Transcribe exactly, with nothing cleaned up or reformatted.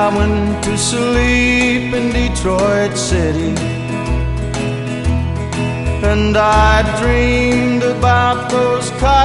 I went to sleep in Detroit City, and I dreamed about those cars